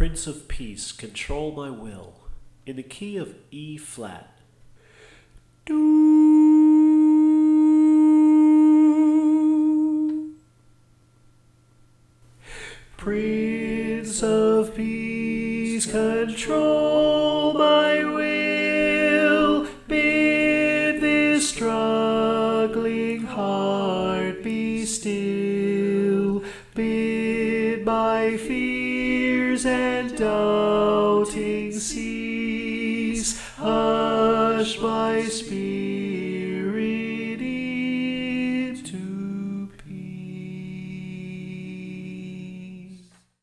Prince of Peace, control my will. In the key of E flat. Do. Prince of Peace, control my will. Bid this struggling heart be still. Bid my fears and doubting cease. Hush my spirit.